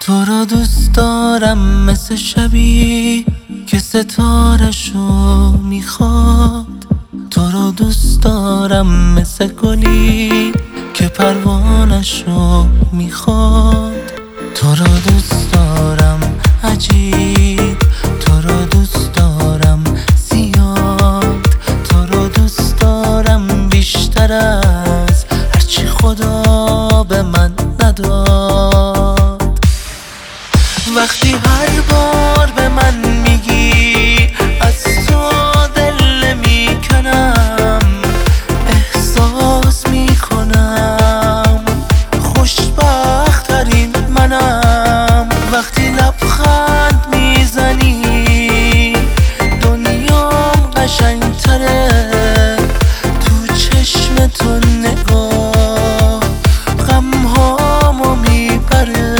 تو رو دوست دارم مثل شبی که ستارشو میخواد. تو رو دوست دارم مثل گلی که پروانشو میخواد. تو رو دوست دارم عجیب، تو رو دوست دارم زیاد، تو رو دوست دارم بیشتر از هرچی خدا به من نداد. وقتی هر بار به من میگی از تو دل میکنم، احساس میکنم خوشبخت ترین منم. وقتی لبخند میزنی دنیام قشنگ تره، تو چشم تو نگاه غمهامو میبره.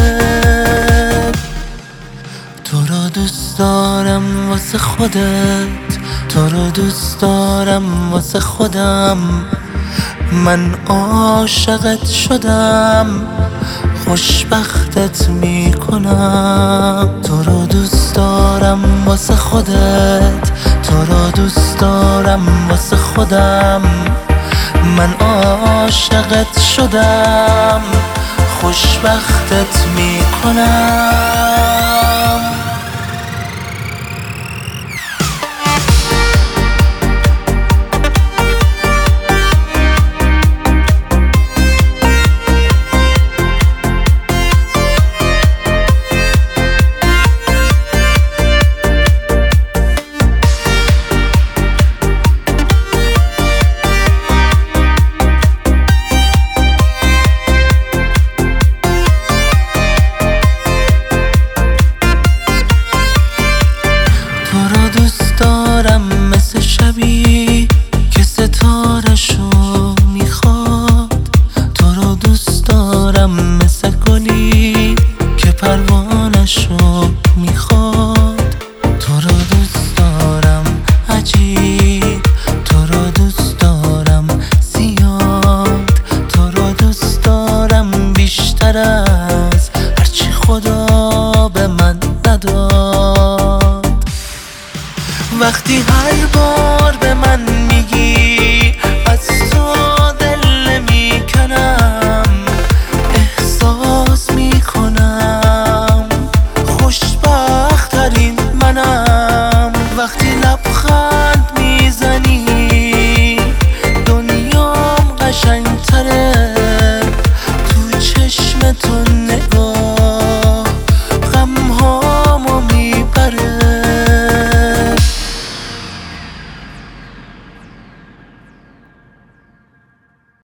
تو رو دوست دارم واسه خودت، تو رو دوست دارم واسه خودم. من عاشقت شدم، خوشبختت میکنم. تو رو دوست دارم واسه خودت، تو رو دوست دارم واسه خودم. من عاشقت شدم، خوشبختت میکنم. تو رو دوست دارم مثل شبی که ستارشو میخواد. تو رو دوست دارم مثل گلی که پروانشو میخواد. تو رو دوست دارم عجیب، تو رو دوست دارم زیاد، تو رو دوست دارم بیشتر